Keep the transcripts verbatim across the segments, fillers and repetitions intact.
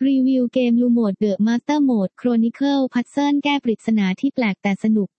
รีวิวเกม Lumode The Master Mode Chronicle Puzzle แก้ปริศนาที่แปลกแต่สนุก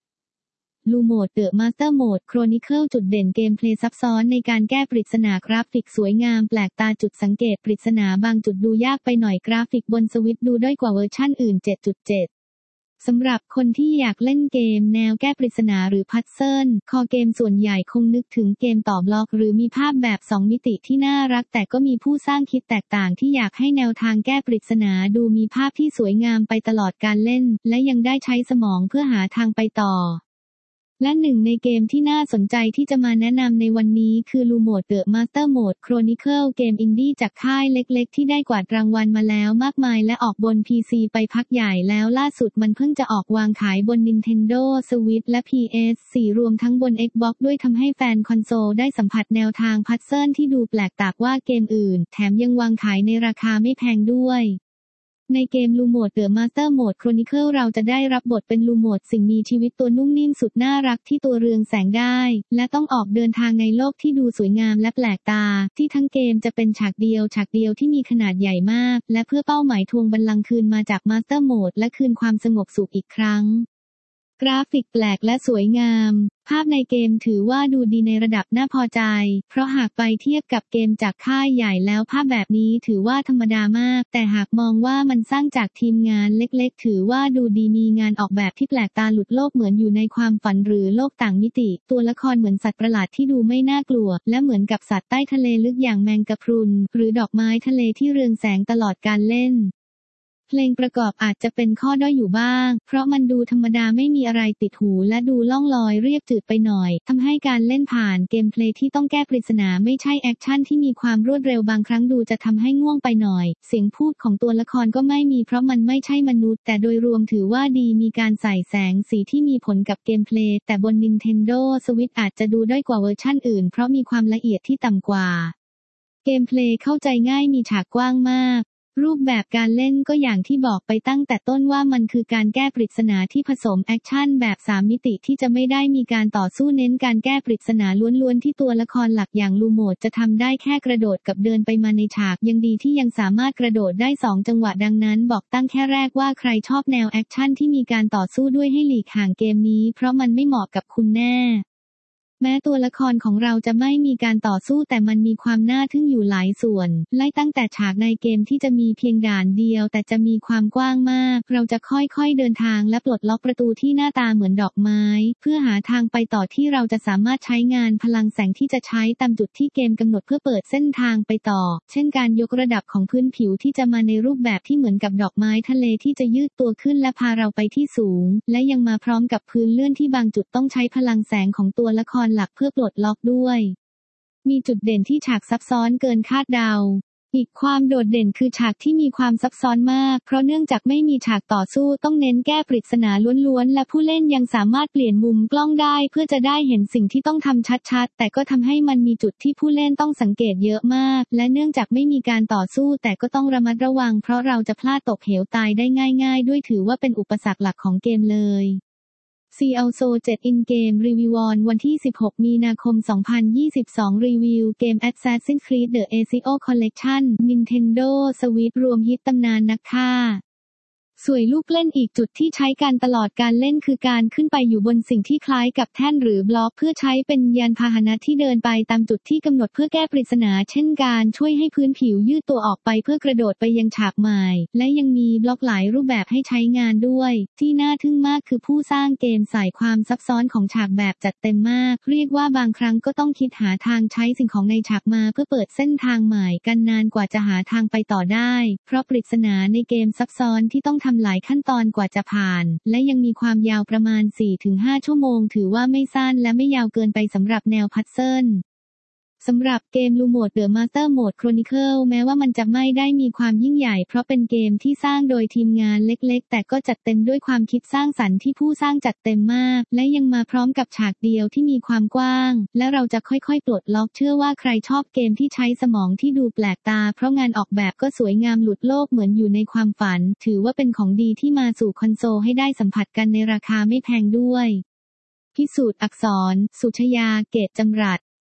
Lumode The Master Mode Chronicle จุดเด่นเกมเพลย์ซับซ้อนในการแก้ปริศนากราฟิกสวยงามแปลกตาจุดสังเกตปริศนาบางจุดดูยากไปหน่อยกราฟิกบนสวิตช์ดูด้อยกว่าเวอร์ชั่นอื่น เจ็ดจุดเจ็ด สำหรับคนที่อยากเล่นเกมแนวแก้ปริศนาหรือพัซเซิลคอเกมส่วนใหญ่คงนึกถึงเกมต่อบล็อกหรือมีภาพแบบสองมิติที่น่ารักแต่ก็มีผู้สร้างคิดแตกต่างที่อยากให้แนวทางแก้ปริศนาดูมีภาพที่สวยงามไปตลอดการเล่นและยังได้ใช้สมองเพื่อหาทางไปต่อและหนึ่งในเกมที่น่าสนใจที่จะมาแนะนำในวันนี้คือ Lumode The Master Mode Chronicle เกมอินดี้จากค่ายเล็กๆที่ได้กวาดรางวัลมาแล้วมากมายและออกบน พี ซี ไปพักใหญ่แล้วล่าสุดมันเพิ่งจะออกวางขายบน Nintendo Switch และ พี เอส โฟร์ รวมทั้งบน Xbox ด้วยทำให้แฟนคอนโซลได้สัมผัสแนวทางพัซเซิลที่ดูแปลกตาว่าเกมอื่นแถมยังวางขายในราคาไม่แพงด้วยในเกม Lumode The Master Mode Chronicle เราจะได้รับบทเป็น Lumode สิ่งมีชีวิตตัวนุ่มนิ่มสุดน่ารักที่ตัวเรืองแสงได้และต้องออกเดินทางในโลกที่ดูสวยงามและแปลกตาที่ทั้งเกมจะเป็นฉากเดียวฉากเดียวที่มีขนาดใหญ่มากและเพื่อเป้าหมายทวงบัลลังก์คืนมาจาก Master Mode และคืนความสงบสุขอีกครั้งกราฟิกแปลกและสวยงามภาพในเกมถือว่าดูดีในระดับน่าพอใจเพราะหากไปเทียบกับเกมจากค่ายใหญ่แล้วภาพแบบนี้ถือว่าธรรมดามากแต่หากมองว่ามันสร้างจากทีมงานเล็กๆถือว่าดูดีมีงานออกแบบที่แปลกตาหลุดโลกเหมือนอยู่ในความฝันหรือโลกต่างมิติตัวละครเหมือนสัตว์ประหลาดที่ดูไม่น่ากลัวและเหมือนกับสัตว์ใต้ทะเลลึกอย่างแมงกะพรุนหรือดอกไม้ทะเลที่เรืองแสงตลอดการเล่นเพลงประกอบอาจจะเป็นข้อด้อยอยู่บ้างเพราะมันดูธรรมดาไม่มีอะไรติดหูและดูล่องลอยเรียบจืดไปหน่อยทำให้การเล่นผ่านเกมเพลย์ที่ต้องแก้ปริศนาไม่ใช่แอคชั่นที่มีความรวดเร็วบางครั้งดูจะทำให้ง่วงไปหน่อยเสียงพูดของตัวละครก็ไม่มีเพราะมันไม่ใช่มนุษย์แต่โดยรวมถือว่าดีมีการใส่แสงสีที่มีผลกับเกมเพลย์แต่บน Nintendo Switch อาจจะดูด้อยกว่าเวอร์ชั่นอื่นเพราะมีความละเอียดที่ต่ำกว่าเกมเพลย์เข้าใจง่ายมีฉากกว้างมากรูปแบบการเล่นก็อย่างที่บอกไปตั้งแต่ต้นว่ามันคือการแก้ปริศนาที่ผสมแอคชั่นแบบสามมิติที่จะไม่ได้มีการต่อสู้เน้นการแก้ปริศนาล้วนๆที่ตัวละครหลักอย่างลูโมดจะทำได้แค่กระโดดกับเดินไปมาในฉากยังดีที่ยังสามารถกระโดดได้สองจังหวะดังนั้นบอกตั้งแค่แรกว่าใครชอบแนวแอคชั่นที่มีการต่อสู้ด้วยให้หลีกห่างเกมนี้เพราะมันไม่เหมาะกับคุณแน่แม้ตัวละครของเราจะไม่มีการต่อสู้แต่มันมีความน่าทึ่งอยู่หลายส่วนไล่ตั้งแต่ฉากในเกมที่จะมีเพียงด่านเดียวแต่จะมีความกว้างมากเราจะค่อยๆเดินทางและปลดล็อกประตูที่หน้าตาเหมือนดอกไม้เพื่อหาทางไปต่อที่เราจะสามารถใช้งานพลังแสงที่จะใช้ตามจุดที่เกมกำหนดเพื่อเปิดเส้นทางไปต่อเช่นการยกระดับของพื้นผิวที่จะมาในรูปแบบที่เหมือนกับดอกไม้ทะเลที่จะยืดตัวขึ้นและพาเราไปที่สูงและยังมาพร้อมกับพื้นเลื่อนที่บางจุดต้องใช้พลังแสงของตัวละครหลักเพื่อปลดล็อกด้วยมีจุดเด่นที่ฉากซับซ้อนเกินคาดเดาอีกความโดดเด่นคือฉากที่มีความซับซ้อนมากเพราะเนื่องจากไม่มีฉากต่อสู้ต้องเน้นแก้ปริศนาล้วนๆและผู้เล่นยังสามารถเปลี่ยนมุมกล้องได้เพื่อจะได้เห็นสิ่งที่ต้องทำชัดๆแต่ก็ทำให้มันมีจุดที่ผู้เล่นต้องสังเกตเยอะมากและเนื่องจากไม่มีการต่อสู้แต่ก็ต้องระมัดระวังเพราะเราจะพลาดตกเหวตายได้ง่ายๆด้วยถือว่าเป็นอุปสรรคหลักของเกมเลยซี แอล โซ เจ็ด In Game Review on วันที่สิบหกมีนาคมสองพันยี่สิบสองรีวิวเกม Assassin's Creed The Ezio Collection Nintendo Switch รวมฮิตตำนานนักฆ่าสวยลูกเล่นอีกจุดที่ใช้การตลอดการเล่นคือการขึ้นไปอยู่บนสิ่งที่คล้ายกับแท่นหรือบล็อกเพื่อใช้เป็นยานพาหนะที่เดินไปตามจุดที่กำหนดเพื่อแก้ปริศนาเช่นการช่วยให้พื้นผิวยืดตัวออกไปเพื่อกระโดดไปยังฉากใหม่และยังมีบล็อกหลายรูปแบบให้ใช้งานด้วยที่น่าทึ่งมากคือผู้สร้างเกมใส่ความซับซ้อนของฉากแบบจัดเต็มมากเรียกว่าบางครั้งก็ต้องคิดหาทางใช้สิ่งของในฉากมาเพื่อเปิดเส้นทางใหม่กันนานกว่าจะหาทางไปต่อได้เพราะปริศนาในเกมซับซ้อนที่ต้องทำหลายขั้นตอนกว่าจะผ่านและยังมีความยาวประมาณ สี่ถึงห้า ชั่วโมงถือว่าไม่สั้นและไม่ยาวเกินไปสำหรับแนวพัซเซิลสำหรับเกม Lumode The Master Mode Chronicle แม้ว่ามันจะไม่ได้มีความยิ่งใหญ่เพราะเป็นเกมที่สร้างโดยทีมงานเล็กๆแต่ก็จัดเต็มด้วยความคิดสร้างสรรค์ที่ผู้สร้างจัดเต็มมากและยังมาพร้อมกับฉากเดียวที่มีความกว้างและเราจะค่อยๆปลดล็อกเชื่อว่าใครชอบเกมที่ใช้สมองที่ดูแปลกตาเพราะงานออกแบบก็สวยงามหลุดโลกเหมือนอยู่ในความฝันถือว่าเป็นของดีที่มาสู่คอนโซลให้ได้สัมผัสกันในราคาไม่แพงด้วยพิสูจน์อักษรสุชยาเกตจำรัด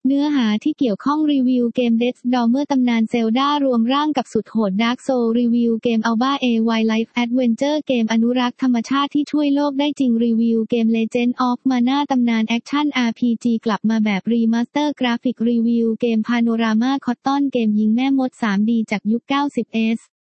เนื้อหาที่เกี่ยวข้องรีวิวเกม Death's Door เมื่อตำนานเซลดารวมร่างกับสุดโหด Dark Souls รีวิวเกม Alba เอ Wildlife Adventure เกมอนุรักษ์ธรรมชาติที่ช่วยโลกได้จริงรีวิวเกม Legend of Mana ตำนานแอคชั่น อาร์ พี จี กลับมาแบบรีมาสเตอร์กราฟิกรีวิวเกม Panorama Cotton เกมยิงแม่มด ทรี ดี จากยุค เก้าสิบ เอส